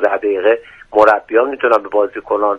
15 دقیقه مربیان میتونن به بازیکنان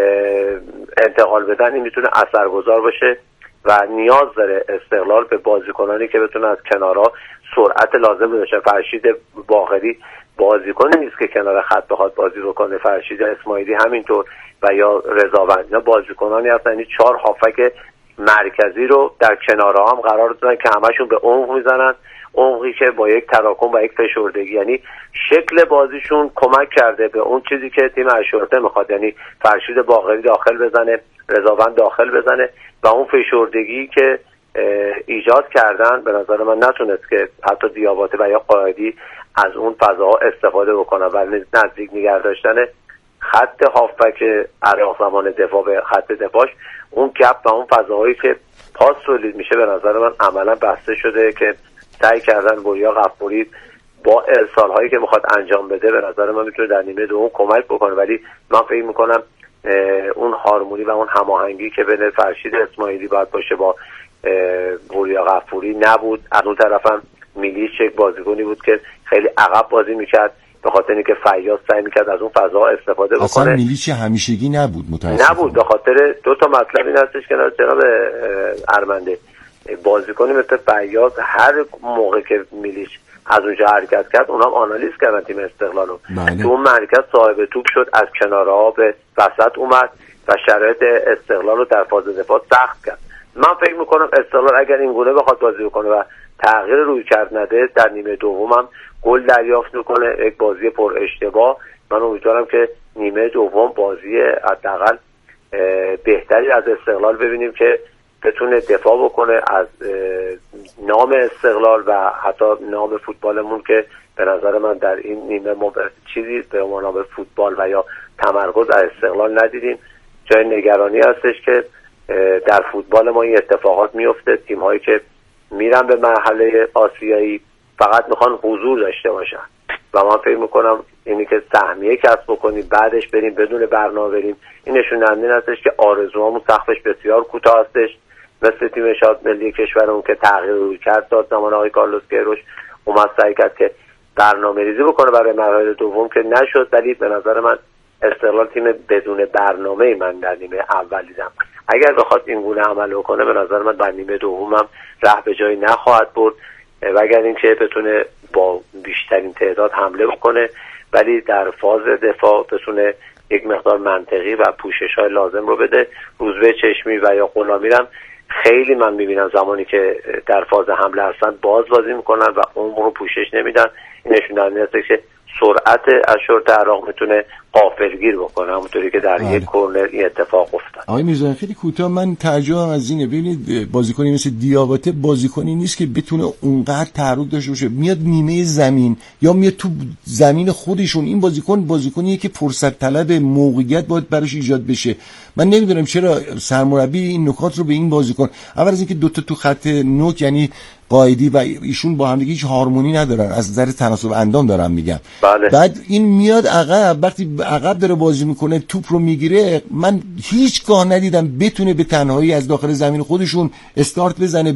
انتقال بدن، این میتونه اثرگذار باشه و نیاز داره استقلال به بازیکنانی که بتونن از کنارها سرعت لازم داشته. فرشید باقری بازیکنی نیست که کنار خط بخواد بازی رو کنه، فرشید اسماعیلی همینطور و یا رضاوند، اینا بازیکنانی هستن. یعنی 4 هافک مرکزی رو در کنارها هم قرار دادن که همشون به عمق میزنن، عمقی که با یک تراکم و یک فشردگی، یعنی شکل بازیشون کمک کرده به اون چیزی که تیم اشرته میخواد، یعنی فرشید باقری داخل بزنه، رضاوند داخل بزنه و اون فشردگی که ایجاد کردن به نظر من نتونست که حتی دیاباته و یا قائدی از اون فضاها استفاده بکنن و نزدیک نگه داشتن خط هافبک عراق زمان دفاع به خط دفاعش، اون گپ و اون فضاهایی که پاس تولید میشه به نظر من عملا بسته شده که سعی کردن وریا غفوری با ارسال هایی که میخواد انجام بده به نظر من میتونه در نیمه دوم کمک بکنه، ولی من فکر میکنم اون هارمونی و اون هماهنگی که بین فرشید اسماعیلی باید باشه با وریا غفوری نبود. از اون طرف هم میلیچ یک بازیکنی بود که خیلی عقب بازی میکرد به خاطر اینکه فیاض سعی میکرد از اون فضا استفاده بکنه. اصلا میلیچ همیشگی نبود، متاسفانه نبود، به خاطر دو تا مطلب این هستش که جناب ارمنده بازیکنی مثل فیاض هر موقع که میلیچ از اونجا حرکت کرد اونها آنالیز کردن تیم استقلال رو، تو اون مرکز صاحب توپ شد، از کنارها به وسط اومد و شرایط استقلال رو در فاز دفاع سخت کرد. من فکر میکنم استقلال اگر این گونه بخواد بازی بکنه و تغییر روی کرد نده در نیمه دوم هم گل دریافت میکنه، یک بازی پر اشتباه. من امیدوارم که نیمه دوم بازی حداقل بهتری از استقلال ببینیم که بتونه دفاع بکنه از نام استقلال و حتی نام فوتبالمون که به نظر من در این نیمه ما چیزی به عنوان فوتبال و یا تمرکز از استقلال ندیدیم. جای نگرانی هستش که در فوتبال ما این اتفاقات میفته، تیم هایی که میرن به مرحله آسیایی فقط میخوان حضور داشته باشن و من فکر میکنم اینی که سهمیه کسب بکنیم بعدش بریم بدون برنامه بریم، این نشون دهنده هستش که آرزوامون سقفش بسیار کوتاه هستش. مثل تیم شاد ملی کشورمون که تغییر روی کرد داد زمان آقای کارلوس کیروش، اومد سعی کرد که برنامه ریزی بکنه برای مرحله دوم که نشد، ولی به نظر من استقلال تیم بدون برنامه من در نیمه اول دیدم. اگر بخواد این گونه عمل بکنه به نظر من در نیمه دوم هم راه به جایی نخواهد برد و اگر اینکه بتونه با بیشترین تعداد حمله بکنه ولی در فاز دفاع بتونه یک مقدار منطقی و پوشش‌های لازم رو بده. روزبه چشمی و یا غلامی هم خیلی من میبینم زمانی که در فاز حمله هستن بازی میکنن و عمق رو پوشش نمیدن. این نشون دهنده است که سرعت اشرت عراق میتونه غافلگیر بکنه، همونطوری که در یک کورنر این اتفاق افتاد. آقای میرزا خیلی کوتاه، من تعجبم از اینه، ببینید بازیکنی مثل دیاباته بازیکنی نیست که بتونه اونقدر تحرک داشته باشه، میاد نیمه زمین یا میاد تو زمین خودشون. این بازیکنیه که فرصت طلب، موقعیت باید براش ایجاد بشه. من نمیدونم چرا سرمربی این نکات رو به این بازیکن، اول از اینکه دوتا تو خط نوک یعنی قائدی و ایشون با هم دیگه هیچ هارمونی ندارن، از نظر تناسب اندام دارم میگم. بله. بعد این میاد عقب، وقتی عقب داره بازی میکنه توپ رو میگیره، من هیچگاه ندیدم بتونه به تنهایی از داخل زمین خودشون استارت بزنه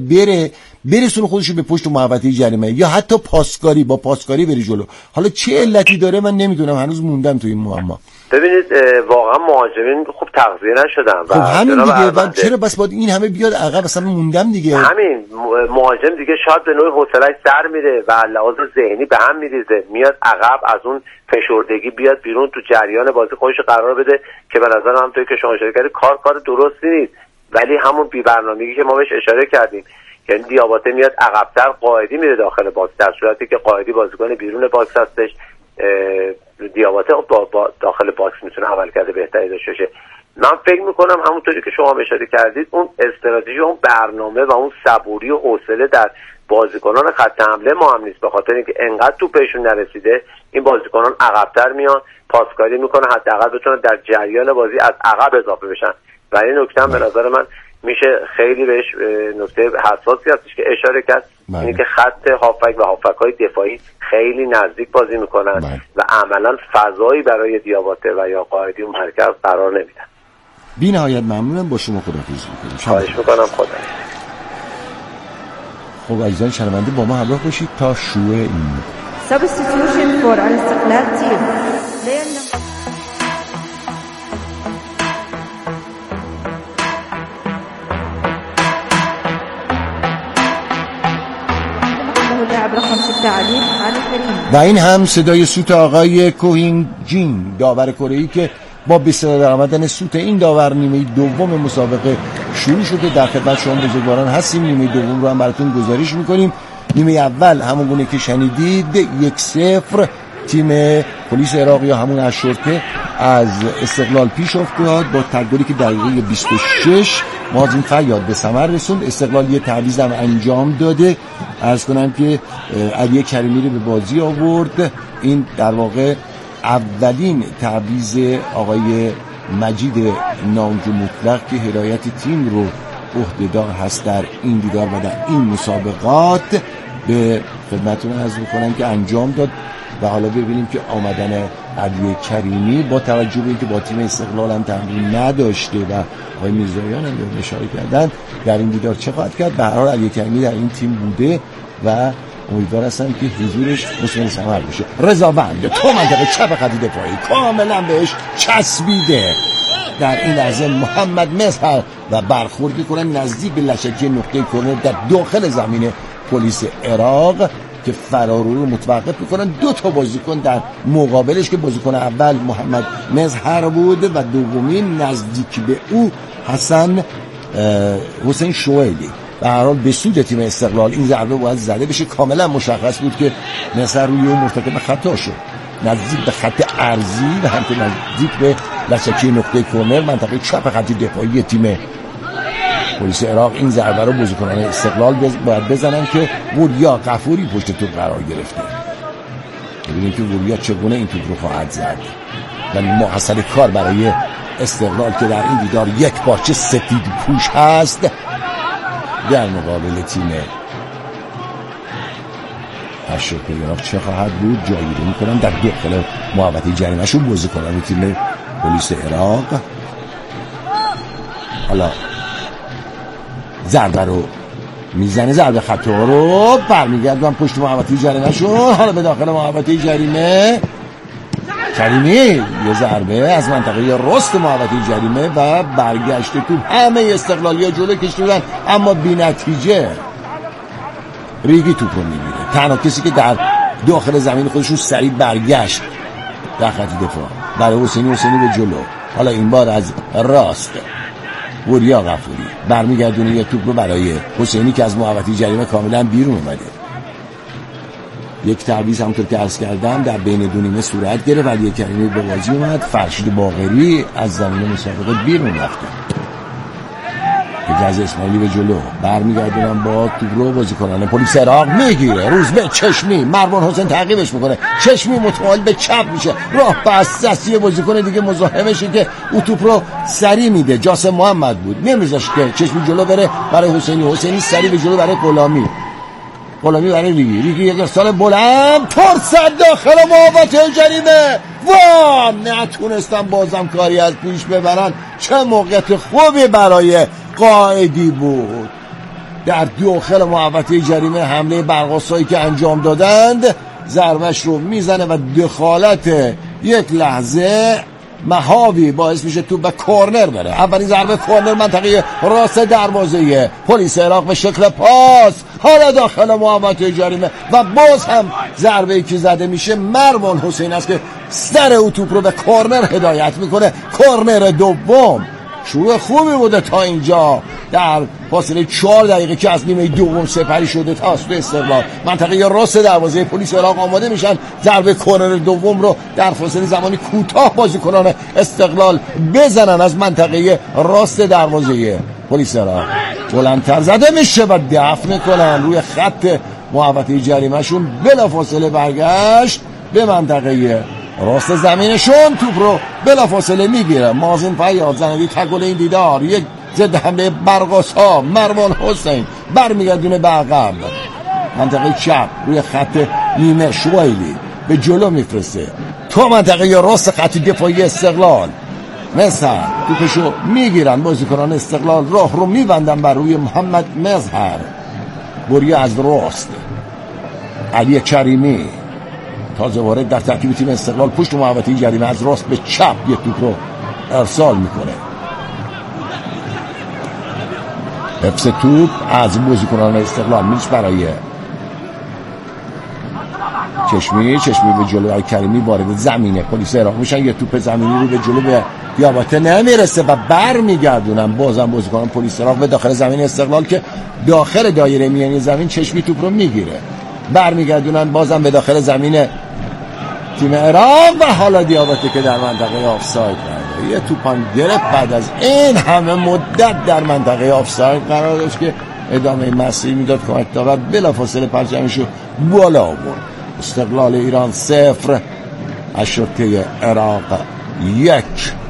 برسونه خودشون به پشت محوطه جریمه یا حتی با پاسکاری بری جلو. حالا چه علتی داره من نمیدونم، هنوز موندم تو این معما. ببینید واقعا مهاجمین خوب تغذیه نشدن خب همین دیگه، و چرا بس باید این همه بیاد عقب؟ اصلا موندم دیگه. همین مهاجم دیگه شاید به نوعی حوصله‌اش سر میره و لحاظ ذهنی به هم میریزه، میاد عقب از اون فشردگی بیاد بیرون، تو جریان بازی خودش قرار بده که به نظر من توی که شما اشاره کردید کار درستی نیست، ولی همون بی برنامگی که ما بهش اشاره کردیم، یعنی دیاباته میاد عقب‌تر، قائدی میره داخل باکس، در صورتی که قائدی بازیکن بیرون باکس هستش. دیاباته با داخل باکس میتونه عملکرد بهتری داشته باشه. من فکر میکنم همونطوری که شما اشاره کردید اون استراتژی، اون برنامه و اون صبوری و حوصله در بازیکنان خط حمله ما هم نیست، به خاطر اینکه انقدر توپشون نرسیده این بازیکنان عقب‌تر میان، پاسکاری میکنه حداقل بتونن در جریان بازی از عقب اضافه بشن. و این نکته به نظر من میشه خیلی بهش نکته حساسی هستش که اشاره کرد، اینه که خط هافک و هافک‌های دفاعی خیلی نزدیک بازی میکنن و عملا فضایی برای دیاباته و یا قائدی اون مرکز قرار نمیدن. بی نهایت ممنونم، با شما خداحافظی میکنم. خواهش میکنم، خدا. خب عزیزان شنونده با ما همراه باشید تا شروع این Substitution for Al Istiqlal team. التعليق علی کریمی. و این هم صدای سوت آقای کوهین جین، داور کره‌ای که با به صدا آمدن سوت این داور نیمه دوم مسابقه شروع شده. در خدمت شما بزرگواران هستیم. نیمه دوم رو هم براتون گزارش میکنیم. نیمه اول همون گونه که شنیدید 1-0 تیم پلیس عراق یا همون اشرطه از استقلال پیش افتاد با تگلی که دقیقه 26 مازن فیاض به ثمر رسوند. استقلال یه تعویض هم انجام داده. عرض کنم که علی کریمی رو به بازی آورد. این در واقع اولین تعویض آقای مجید نامجو مطلق که هدایت تیم رو عهده‌دار هست در این دیدار و در این مسابقات به خدمتتون عرض می‌کنم که انجام داد. و حالا ببینیم که آمدن علی کریمی با توجه به اینکه با تیم استقلال هم تمرین نداشته و آقای میرزاییان هم به اشاره کردن در این دیدار چه خواهد کرد. به هر حال علی کریمی در این تیم بوده و امیدوار هستم که حضورش مثمر ثمر بشه. رضاوند تو منطقه چپ خط دفاعی کاملا بهش چسبیده. در این لحظه محمد مظهر و برخورد کنن نزدیک به لشکی نقطه کرنر در داخل زمین پلیس عراق که فرارو رو متوقف میکنن. دو تا بازیکن در مقابلش که بازیکن اول محمد مظهر بود و دومین نزدیک به او حسین شویلی. به هر حال به سود تیم استقلال این ضربه باید زده بشه. کاملا مشخص بود که مظهر روی اون مرتکب خطا شد، نزدیک به خط ارضی و همچنین نزدیک به لشکی نقطه کرنر منطقه چپ خط دفاعی تیم پلیس عراق. این ضربه رو بازیکنان استقلال باید بزنن که وریا غفوری پشت توپ قرار گرفته. ببینیم که وریا چگونه این توپ رو خواهد زد. و محصل کار برای استقلال که در این دیدار یک پارچه سفید پوش هست در مقابل تیم اشرطه عراق چه خواهد بود. جایگیری میکنن در داخل محوطه جریمه‌شون بازیکنان تیم پلیس عراق. حالا ضربه رو میزنه، ضربه خطا رو برمیگردن پشت محوطه جریمه شون. حالا به داخل محوطه جریمه کریمی یه ضربه از منطقه راست محوطه جریمه و برگشت توپ. همه استقلالی‌ها جلو کشیدن اما بی نتیجه. ریگی توپ رو میگیره. تنها کسی که در داخل زمین خودشون سریع برگشت در خط دفاع برای حسینی به جلو. حالا این بار از راست وریا غفوری برمیگردونه یه توپ رو برای حسینی که از محوطه جریمه کاملا بیرون اومده. یک تعویض همونطور که عرض کردم در بین دو نیمه صورت گرفت. علی کریمی به بازی اومد. فرشید باقری از زمین مسابقه بیرون رفته. اجازه اسماعیلی به جلو برمیگردونم با توپ رو بازیکنان پلیس عراق میگیره. روزبه چشمی مروان حسین تعقیبش میکنه. چشمی متمایل به چپ میشه. راه بسته است. یه بازیکن دیگه مزاحمشه که او توپ رو سری میده. جاسم محمد بود نمیذاش که چشمی جلو بره برای حسینی سری به جلو برای غلامی برای ریگی یک ارسال بلند فرصت داخل محوطه جریمه. وام نتونستم بازم کاری از پیش ببرن. چه موقعیت خوبی برای قائدی بود. در داخل محوطه جریمه حمله برق‌آسایی که انجام دادند ضربش رو میزنه و دخالت یک لحظه مهاوی باعث میشه تو به کورنر بره. اولین ضربه کورنر منطقه راست دروازه پلیس عراق به شکل پاس. حالا داخل محوطه جریمه و باز هم ضربه‌ای که زده میشه مروان حسین است که سر او توپ رو به کورنر هدایت میکنه. کورنر دوم شروع خوبی بوده تا اینجا در فاصله 4 دقیقه که از نیمه دوم سپری شده توسط استقلال. منطقه راست دروازه پلیس عراق آماده میشن ضربه کورنر دوم رو در فاصله زمانی کوتاه بازیکنان استقلال بزنن از منطقه راست دروازه پلیس عراق. بلندتر زده میشه و دفع میکنن روی خط محوطه جریمه شون. بلافاصله برگشت به منطقه راست زمینشون. توپ رو بلافاصله میگیره مازن فیاض زننده تگل این دیدار. یک ضد حمله برق‌آسا مروان حسین برمیگردونه به عقب. منطقه چپ روی خط نیمه شویلی به جلو میفرسته تا منطقه راست خط دفاعی استقلال. مثلا توپشو میگیرن بازیکنان استقلال. راه رو میبندن بر روی محمد مظهر. بریا از راست علی کریمی تازه وارد در ترکیب تیم استقلال پشت محوطه جریمه از راست به چپ یک توپ رو ارسال میکنه. حفظ توپ از بازیکنان استقلال میشه برای چشمی به جلو کریمی وارد زمینه پلیس عراق میشن، یه توپ زمینی رو به جلو به دیاباته نمیرسه و برمیگردونن بازم بازیکن پلیس عراق به داخل زمین استقلال که داخل دایره میانی زمین چشمی توپ رو میگیره، برمیگردونن بازم به داخل زمین تیم عراق و حالا دیاباته که در منطقه آفساید قرار، یه توپان گرفت بعد از این همه مدت در منطقه آفساید قرار داشت که ادامه مسیر میداد کمک داور بلافاصله پرچمشو بالا آورد. استقلال ایران 0 اشرطه عراق 1.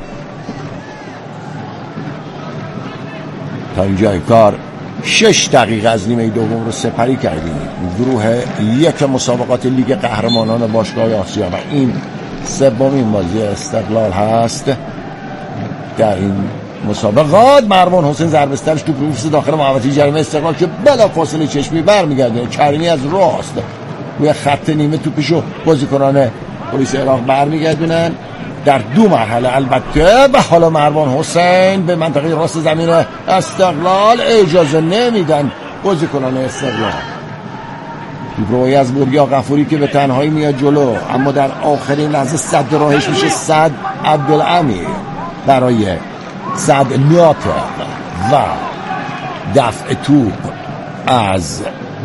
تا اینجای کار 6 دقیقه از نیمه دوم رو سپری کردیم. گروه 1 مسابقات لیگ قهرمانان باشگاه آسیا و این 3مین بازی استقلال هست در این مسابقات. مروان حسین ضربه‌استرش تو پروفس داخل محوطه جریمه استقلال که بلافاصله چشمی برمیگرده، کریمی از راست روی خط نیمه توپشو بازیکنان پلیس عراق برمیگردونن در 2 مرحله البته. و حالا مروان حسین به منطقه راست زمین استقلال اجازه نمیدن بازیکنان استقلال. روی از وریا غفوری که به تنهایی میاد جلو، اما در آخرین لحظه صد راهش میشه صد عبدالامیر برای صد ناطق و دفع توپ از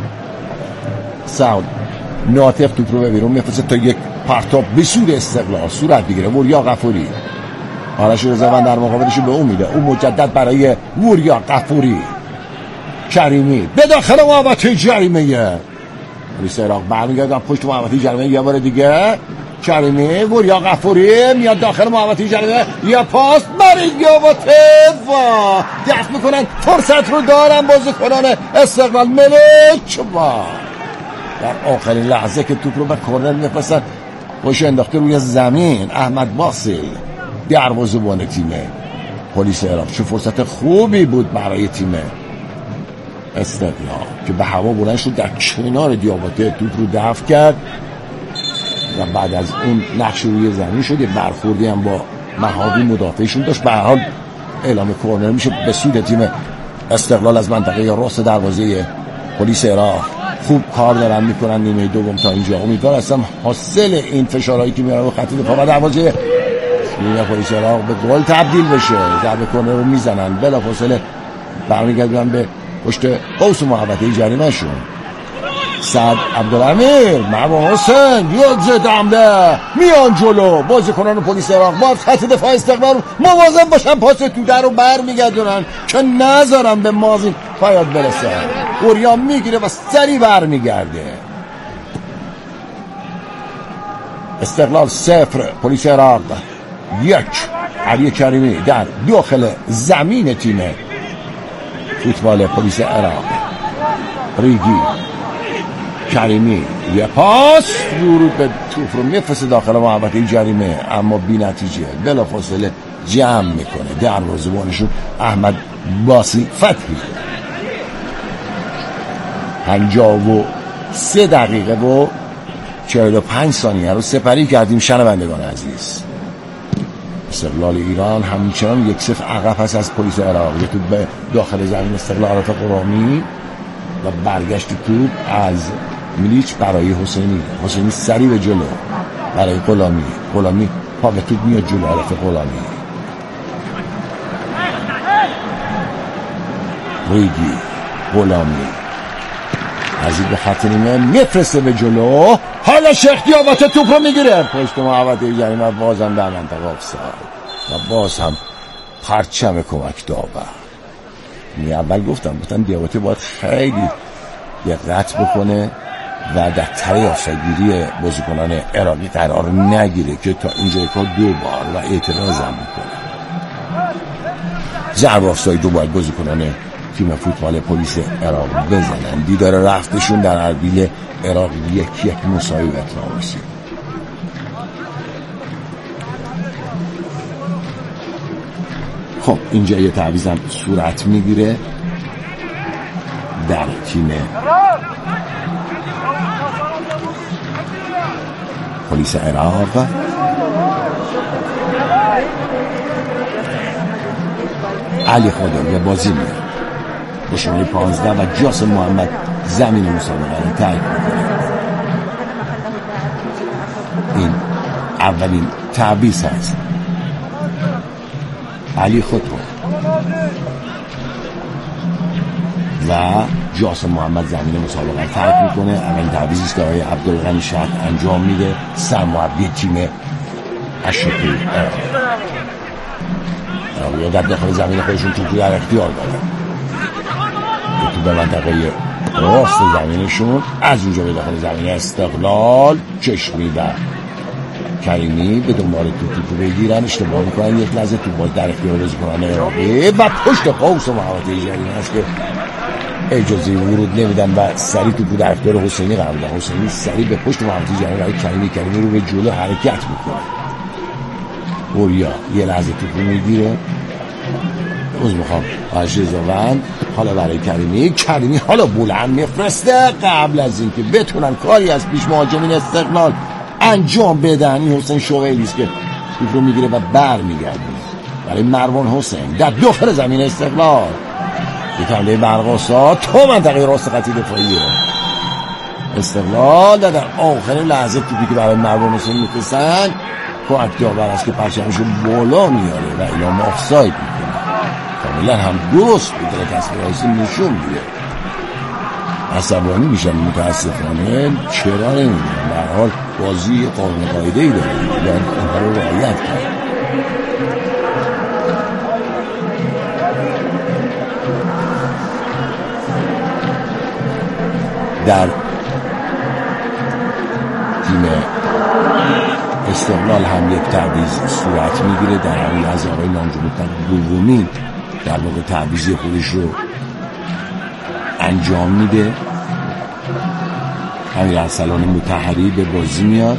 صد ناطق توپ رو به بیرون میفرسته تا یک پرتاب به سود استقلال صورت بگیره. وریا غفوری آرش رضوان در مقابلش به اون میده، اون مجدد برای وریا غفوری، کریمی به داخل محوطه جریمه پلیس عراق برمیگردن پشت محوطه جریمه یه بار دیگه. کریمی وریا غفوری میاد داخل محوطه جریمه، یه پاس برای دیاباته و دفع میکنن، فرصت رو دارن بازیکنان استقلال. ملک و در آخرین لحظه که توپ رو به کورنر میفرستن خوش انداخته روی زمین احمد باسل دروازه‌بان تیم پلیس عراق. چه فرصت خوبی بود برای تیم استقلال که به هوا بلند شد در کنار دیاباته توپ رو دفع کرد و بعد از اون نقش روی زمین شد. یه برخوردی هم با مهاوی مدافعشون داشت. به هر حال اعلام کورنر میشه به سود تیم استقلال از منطقه راست دروازه پلیس عراق. خوب کار دارن میکنن نیمه دوم تا اینجا. امیدوار هستم حاصل این فشارهایی که میارن رو خط دفاع و دروازه نیمه پلیس عراق به گل تبدیل بشه. ضربه کورنر رو میزنن، بلافاصله برمیگردن به پشت قوس محوطه جریمه شون. صد عبدالامیر، مروان حسین یک زد حمله میان جلو. بازیکنان پلیس عراق باید خط دفاع استقلال مواظب باشن پاس توده رو برمیگردونن که نذارن به مازین فیاض برسه. وریا میگیره و سری برمیگرده. استقلال 0 پلیس عراق 1. علی کریمی در داخل زمین تیم فوتبال پلیس عراق. ریگی، کریمی یه پاس ورود به توپ رو میفرسته داخل محوطه جریمه اما بی نتیجه. بلافاصله جمع میکنه دروازه‌بانشون احمد باسی فتحی. 53 دقیقه و 45 ثانیه رو سپری کردیم شنوندگان عزیز. استقلال ایران همچنان 1-0 عقب هست از پلیس عراق. یه توپ به داخل زمین استقلال عرف قرامی و برگشت توپ از میلیچ برای حسینی سری به جلو برای غلامی پا به توپ میاد جلو. عرف غلامی، ریگی، غلامی از این به خط نیمه میفرسته به جلو. حالا شیخ دیاباته توپ رو میگیره پشت محوطه جریمه، بازم در منطقه آفساید و باز هم پرچم کمک داور. اول گفتم دیاباته باید خیلی دقت بکنه و در طریق آفسایدگیری بازیکنان عراقی قرار نگیره که تا اینجای کار 2 بار و اعتراض هم میکنه. ضربه آفساید رو باید بازیکنان تیم فوتبال پلیس عراق بزنن. دیدار رفتشون در اربیل عراق 1-1 مساوی به اتمام رسید. خب اینجا یه تعویض صورت میگیره در تیم پلیس عراق. علی خدایی بازی میاد به شماره 15 و جاسم محمد زمین مسابقه رو ترک میکنه. اولین تعویض هست. علی خودرو و جاسم محمد زمین مسابقه رو ترک میکنه. اولین تعویضی است که آقای عبدالغنی شهر انجام میده، سرمربی تیم اشرافی یا در داخل زمین خودشون توپو در اختیار دارن. توپ به منطقه راست زمینشون، از اونجا به داخل زمین استقلال چشمی و کریمی به دنبال توپو بگیرن، اشتباه میکنن، یک لحظه توپ باز در اختیار بازیکنان عراقی و پشت قوس محوطه جریمه است که اجازه ورود نمیدن و سریع توپو در اختیار حسینی قرار میدن. حسینی سریع به پشت محوطه جریمه برای کریمی رو به جلو حرکت میکنه. اوریا یه لحظه توپو میگیره، میخوام آش رضاوند حالا برای کریمی حالا بلند میفرسته قبل از اینکه بتونن کاری از پیش مهاجمین استقلال انجام بدن. این حسین شوقی است که توپ رو میگیره و بر میگرده برای مروان حسین در داخل زمین استقلال. یک حمله برقاسا تو منطقه راست خط دفاعی استقلال در آخرین لحظه توپی که برای مروان حسین میفرستن کمک داور است که پرچمشو بالا میاره و اعلام آفساید میکنه. کاملا هم درست بوده، تصویر رئیسی نشون میده. عصبانی میشن متاسفانه، چرا نمیدونم، به هر حال بازی قانون قاعده‌ای داره، باید اونها رو رعایت کنه. در تیم استقلال هم یک تعویض صورت میگیره در همین لحظه. آقای نامجو دومی در واقع تعویض خودش رو انجام میده. امیر ارسلان مطهری به بازی میاد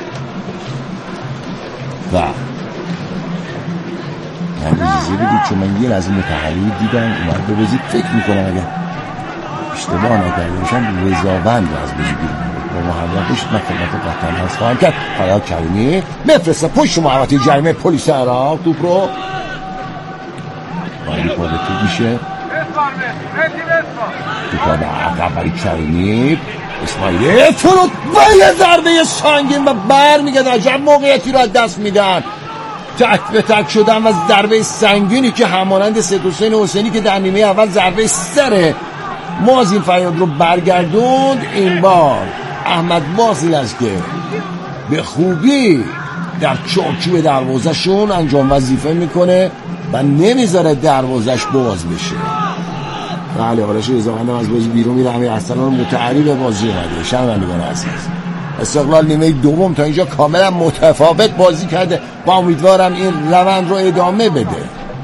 و من اجازه بدید چون من یه لحظه مطهری دیدم اومد به بازی فکر میکنم اگر اشتباه نکرده باشم رضاوند رو از بازی بیرون با محرکش من خدمت قطعا هست خواهم کرد. حالا کریمی بفرسته پشت محوطه جریمه پلیس عراق توپ رو باید پاده توپ میشه توپا به عقب برای کریمی اسماعیلی فرود و یه ضربه سنگین و بر میگه عجب موقعیتی رو از دست میدن. تک به تک شدن و ضربه سنگینی که همانند سید حسین حسینی که در نیمه اول ضربه سر مازین فریاد رو برگردوند، این بار احمد بازیل است که به خوبی در چارچوب دروازه‌شون انجام وظیفه میکنه و نمیذاره دروازش باز بشه. بله آرش رضاوند از بازی بیرون میره. امیر ارسلان متعری به بازی اومده. شنوندگان عزیز، استقلال نیمه دوم تا اینجا کاملا متفاوت بازی کرده و امیدوارم این روند رو ادامه بده.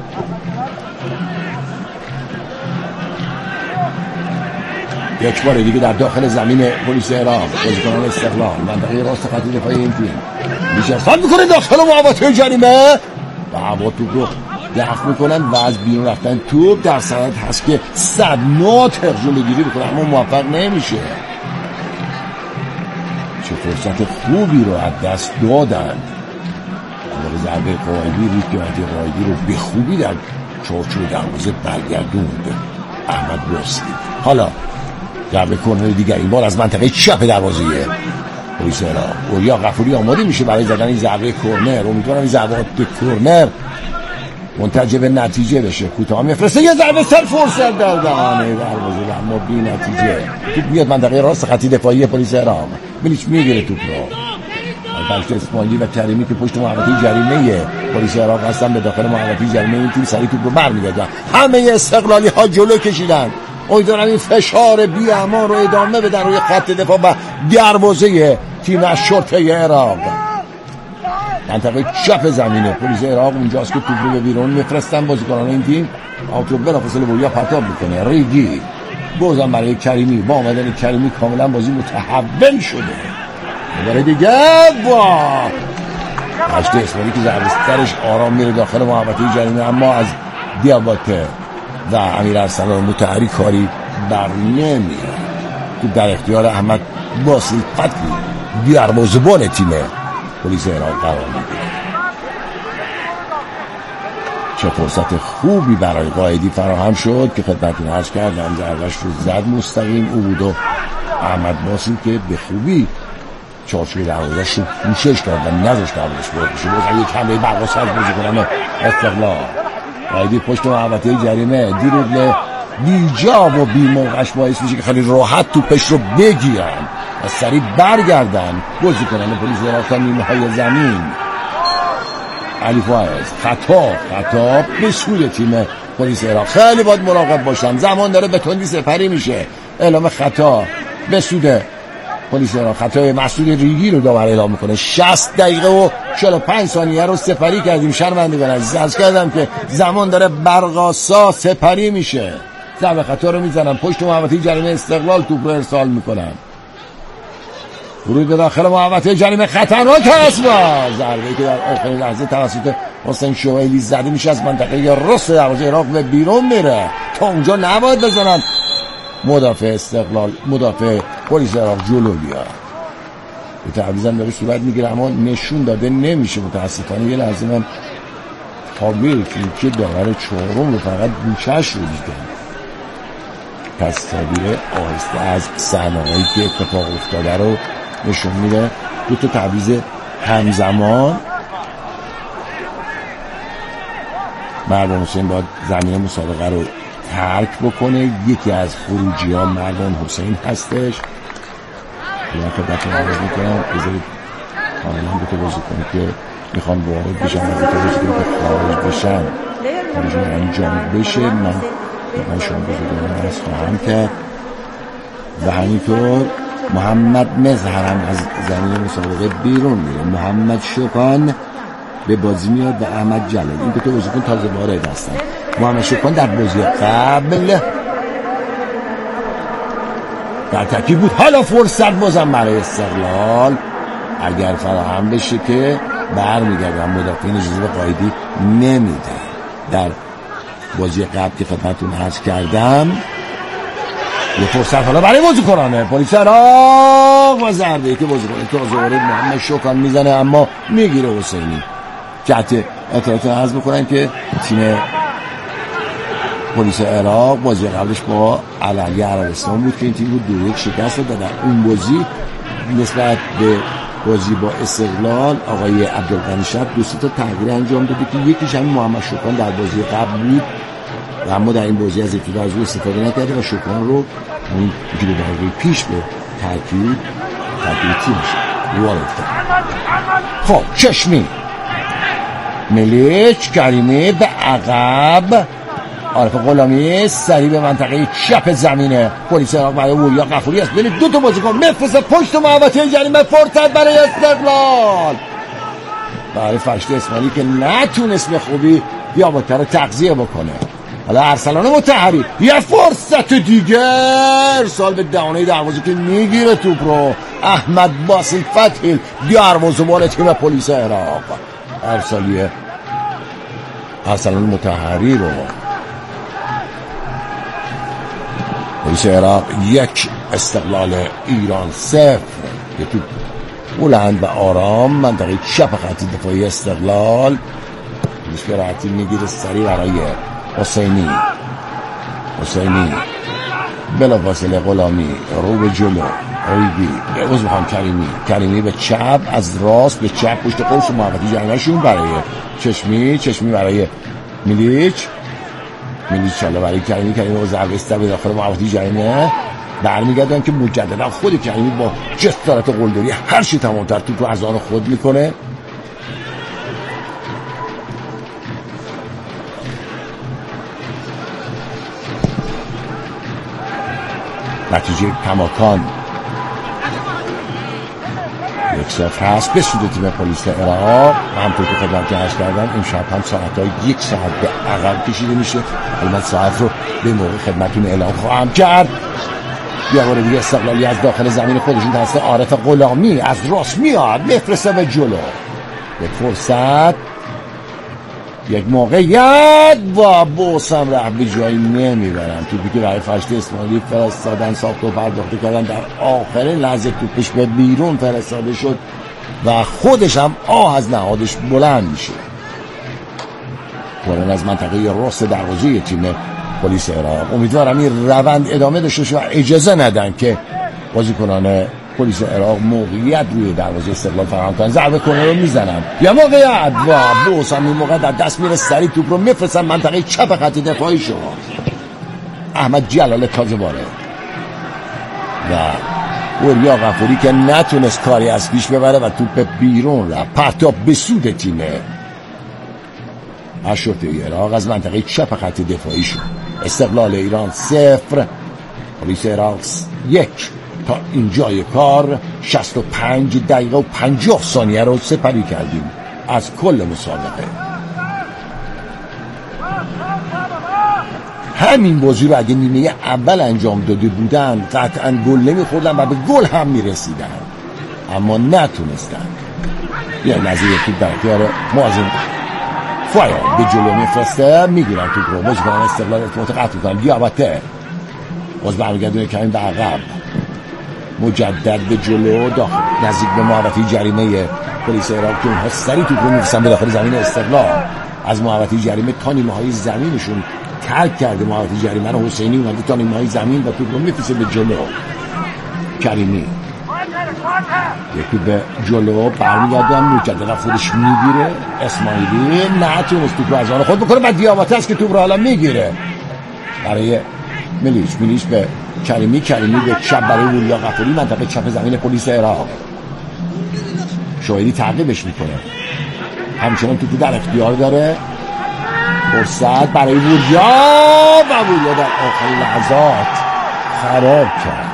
یک بار دیگه در داخل زمین پلیس عراق بازیکنان استقلال منطقه راست خط دفاعی این تیم میشن میکنه داخل محوطه جریمه و هوا توپ رو دفع میکنن و از بیرون رفتن توپ در صورت هست که صدمات هرجون بگیری بکنن اما موفق نمیشه. چه فرصت خوبی رو از دست دادن. ضربه قائدی روی قیمتی قائدی رو به خوبی در چارچوب دروازه برگردوند احمد باستی. حالا ضربه کرنر دیگر این بار از منطقه چپ دروازه پلیس عراق. اوریا غفوری آماده میشه برای زدن این ضربه کرنر. امیدوارم این ضربات کرنر منتج به نتیجه بشه. کوتاه میفرسته یه ضربه سر فرصت در دهانه دروازه اما بی نتیجه. توپ میاد منطقه راست خط دفاعی پلیس عراق. بلیچ میگیره توپ رو. البته اسماعیلی و کریمی که پشت محوطه جریمه پلیس عراق هستن به داخل محوطه جریمه این تیم سریع توپ رو برمیگردن. همه استقلالی ها جلو کشیدن. امیدوارم این فشار بی امان رو ادامه بدن روی خط دفاع و دروازه تیم شرطه عراق. منطقه چپ زمینه پلیس عراق اونجاست که توپ رو به بیرون میفرستن بازیکنان این تیم. آوتو بلافاصله بوریا پرتاب میکنه. ریگی بازم برای کریمی. با آمدن کریمی کاملا بازی متحول شده. برای دیگه واه هشت اسمالی که ضربه‌سرش آرام میره داخل محوطه جریمه اما از دیاباته و امیر ارسلان مطهری کاری بر نمیاد. تو در اختیار احمد باسی فتحی دروازه‌بان تیم پلیس عراق قرار میگیره. چه فرصت خوبی برای قائدی فراهم شد که خدمتتون عرض کردم. ضربه‌اش رو زد مستقیم او بود و احمد باسی که به خوبی چارچوب دروازه شو پوشش کردن نذاشت دروازش برد بشه. باز یک حمله برقاس از بازیکنان استقلال وایدی پشت محوطه جریمه دیروز بیجا و بی‌موقعش باعث میشه که خیلی راحت توپش رو بگیرن و سریع برگردن بازیکنان پلیس عراق نیمه های زمین. علی فایز خطا به سود تیم پلیس عراق. خیلی باید مراقب باشن، زمان داره به تندی سپری میشه. اعلام خطا به سود پلیس عراق، خطای مسعود ریگی رو داور اعلام میکنه. 60 دقیقه و 45 ثانیه رو سپری کردیم. شرمندگان عزیز کردم که زمان داره برقاسا سپری میشه. ضربه خطا رو میزنن، پشت محوطه جریمه استقلال توپ رو ارسال میکنن. ورود به داخل محوطه جریمه خطرناک است. ضربه‌ای که در آخرین لحظه توسط حسین شویلی زده میشه از منطقه راست دروازه عراق به بیرون میره. تا اونجا نباید بزنن. مدافع پلیس عراق جلو بیاد. به تعویضم داره صورت میگیره اما نشون داده نمیشه. متاسفانه یه لحظه من تابلوی که داور چهارم رو فقط گوشش رو دیدم. پس تابلوی آهسته از صحنه‌هایی که اتفاق افتاده رو نشون میده. دو تا تعویض همزمان. مردان حسین باید زمین مسابقه رو ترک بکنه. یکی از خروجی ها مردان حسین هستش. یه خدمت رو عرض میکنم بذارید کاملا دو تا بازیکن که میخوان وارد بشن و دو تا بازیکن که خارج بشن خارجون انجام بشه. من شما بزرگان از خواهم کرد و همینطور محمد مظهرم از زمین مسابقه بیرون میره. محمد شوکان به بازی میاد و احمد جلال. این دو تا بازیکن تازه وارد هستن. محمد شوکان در بازی قبل در ترکیب بود. حالا فرصت بازم برای استقلال اگر فراهم بشه که برمیگردن. مدافعین اجازه به قایدی نمیده. در بازی قبل که خدمتتون عرض کردم یه فرصت حالا برای بازیکنان پلیس عراق و ضربه‌ای که بازیکن تازه وارد محمد شوکان میزنه اما میگیره حسینی. جهت اطلاعات عرض بکنن که تیم پلیس عراق بازی قبلش با علعلی عربستان بود که این تیم رو 2-1 شکست داد. در اون بازی نسبت به بازی با استقلال آقای عبدالغنی شب 2 تا تغییر انجام داده که یکیش همین محمد شوکان در بازی قبل بود و اما در این بازی از ابتدا از او استفاده نکرده و شوکان رو اون که به دقیقه پیش به ترکیب تیمش وارد کرد. خب چشمی ملیچ کریمی به عقب. عارف غلامی سریع به منطقه چپ زمین پلیس عراق برای وریا غفوری است. ببینید دو تا بازیکن مفرسه پشت محوطه جریمه. فرصت برای استقلال برای فرشت اسماعیلی که نتونست به خوبی دیاباته رو تغذیه بکنه. حالا ارسلان مطهری یه فرصت دیگه ارسال به دهانه دروازه که میگیره توپ رو. احمد باسل فتحی دروازه‌بان تیم پلیس عراق ارسالیه ارسلان مطهری رو. پلیس عراق 1 استقلال ایران 0. یه توپ بلند و آرام منطقه چپ خط دفاعی استقلال. پلیس به راحتی میگیره سریع برای حسینی بلافاصله غلامی رو به جلو کریمی به چپ از راست به چپ پشت قوس محوطه جریمه‌شون برای چشمی برای میلیچ حالا برای کریمی با ضربه است به داخل محوطه جریمه برمیگردن که مجددا خود کریمی با جسارت قلدری هر چی تمام‌تر توپ رو از آن خود میکنه. نتیجه کماکان 1-0 هست به سود تیم پلیس عراق. همونطور که خدمت عرض کردم امشب هم ساعت‌های 1 ساعت به عقب کشیده میشه. من ساعت رو به موقع خدمتتون اعلام خواهم کرد. یه بار دیگه استقلالی از داخل زمین خودشون توسط عارف غلامی از راست میاد میفرسته به جلو. یک فرصت یک موقعیت و بوسم رفت به جایی نمیبرن. توپی که برای فرشته اسماعیلی فرستادن ساخت و پرداخته کردن در آخرین لحظه توپش به بیرون فرستاده شد و خودش هم از نهادش بلند میشه. وارد از منطقه راست دروازه تیم پلیس عراق. امیدوارم این روند ادامه داشته باشه و اجازه ندن که بازیکنان پلیس عراق موقعیت روی دروازه استقلال فراهم کنن، ضربه کنه رو میزنن یا موقعیت و بوس هم این موقع در دست میره، سریع توپ رو میفرستن منطقه چپ خط دفاعی شما. احمد جلال تازه وارد و وریا غفوری که نتونست کاری از پیش ببره و توپ بیرون رفت. پرتاب به سود تیمه اشرطه عراق از منطقه چپ خط دفاعی شد. استقلال ایران 0 پلیس عراق 1. تا اینجای کار 65 دقیقه و 50 ثانیه رو سپری کردیم از کل مسابقه. همین بازی رو اگه نیمه اول انجام داده بودن قطعا گل نمیخوردن و به گل هم میرسیدن، اما نتونستن. یه نظیر توپ در اختیار معظم فایر به جلو میفرسته، میگیرن توپ رو، بازی کنن استقلال ارتباط قطع میکنن. دیابته باز برمیگردونه کریم به عقب، مجدد به جلو داخل نزدیک به محوطه جریمه پلیس عراق که اونها سریع توپ رو میفرستن به داخل زمین استقلال. از محوطه جریمه تا نیمه های زمینشون ترک کرده محوطه جریمه رو. حسینی اومده تا نیمه های زمین و توپ رو میفرسته به جلو. کریمی یکی به جلو برمیگردن، مجددا خودش میگیره. اسماعیلی نتونست توپ رو از آن خود بکنه و دیاباته است که توپ رو حالا میگیره برای ملیچ به کریمی به چپ برای وریا غفوری منطقه چپ زمین پلیس عراق. شاهدی تعقیبش میکنه، همچنان توپ در اختیار داره. فرصت برای وریا و وریا در آخرین لحظات خراب کرد.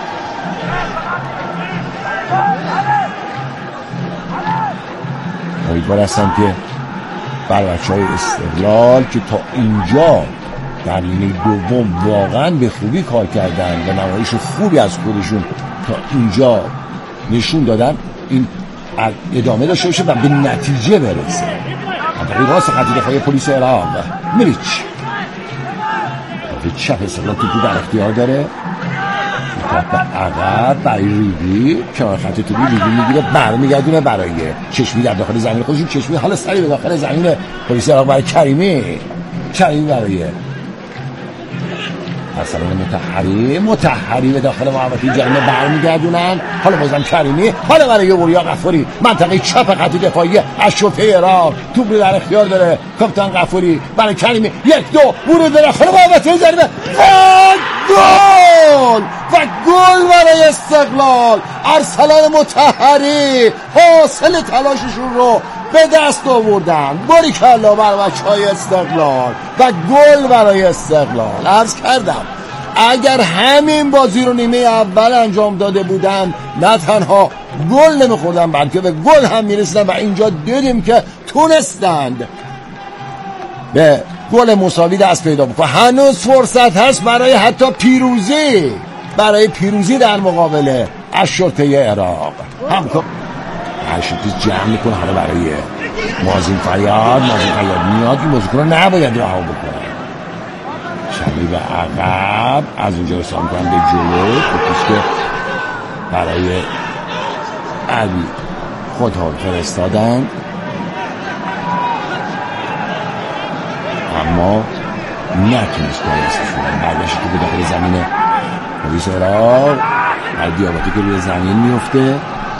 امیدوار هستم که بر بچه‌های استقلال که تا اینجا در نیمه دوم واقعا به خوبی کار کردن و نمایش خوبی از خودشون تا اینجا نشون دادن، این ادامه داشته باشه و به نتیجه برسه. منطقه راست خط دفاعی پلیس عراق میلیچ به چپ استقلال توپی در اختیار داره، توپ عقب برای ریگی کنار خط توپی ریگی میگیره، برمیگردونه برای چشمی در داخل زمین خودشون. چشمی حالا سری به داخل زمین پلیس عراق برای کریمی برای ارسلان مطهری به داخل محوطه جریمه برمیگردونن. حالا بازم کریمی، حالا برای وریا غفوری منطقه چپ خط دفاعی اشرطه عراق توپ در اختیار داره. کاپیتان غفوری برای کریمی 1-2 ورود به داخل محوطه جریمه و گل برای استقلال. ارسلان مطهری حاصل تلاششون رو به دست آوردن. باریکلا بر بچه‌های استقلال و گل برای استقلال. عرض کردم اگر همین بازی رو نیمه اول انجام داده بودن نه تنها گل نمیخوردن بلکه به گل هم میرسیدن و اینجا دیدیم که تونستند به گل مساوی دست پیدا بکنن. هنوز فرصت هست برای حتی پیروزی در مقابل اشرطه عراق. همکار هرشیپیز جمع میکنه حالا برای مازین فریاد میاد. این بازیکن رو نباید رها بکنه. شبیه به عقب از اونجا رسان کنن به جلو. خودش که برای علی خودها فرستادن اما نتونست کنه استفادن. برگشت که به داخل زمین پلیس عراق برای دیاباتی که روی زمین میفته.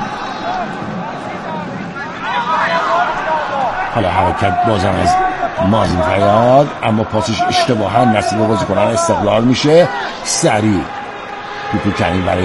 حالا حرکت بازم از مازین فریاد اما پاسش اشتباها نصیب بازیکنان استقلال میشه. سریع توپ کریم برای